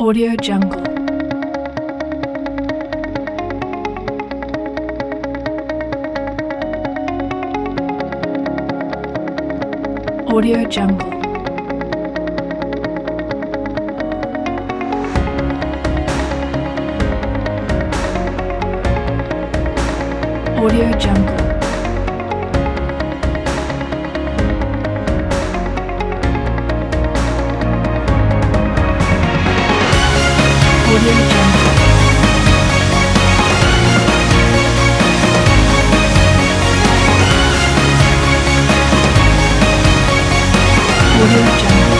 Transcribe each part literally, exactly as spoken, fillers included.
Audio Jungle. Audio Jungle. Audio Jungle. Audio Jungle. Audio Jungle.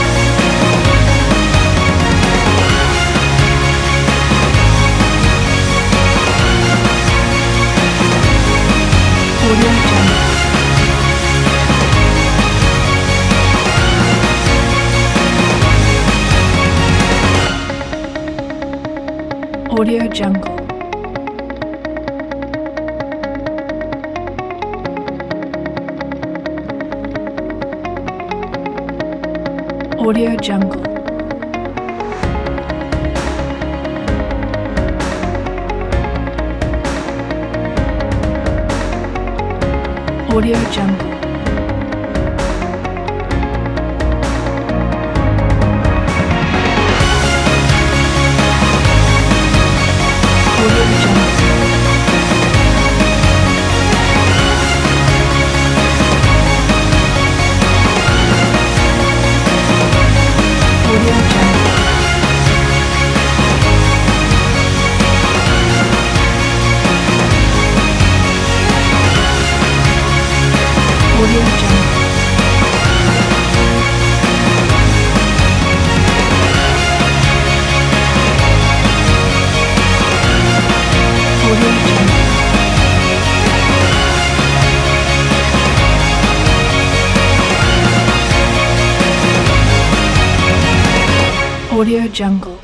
Audio Jungle. Audio Jungle. Audio Jungle. Audio Jungle. Audio Jungle. Audio Jungle. Audio Jungle. Audio Jungle. Audio Jungle.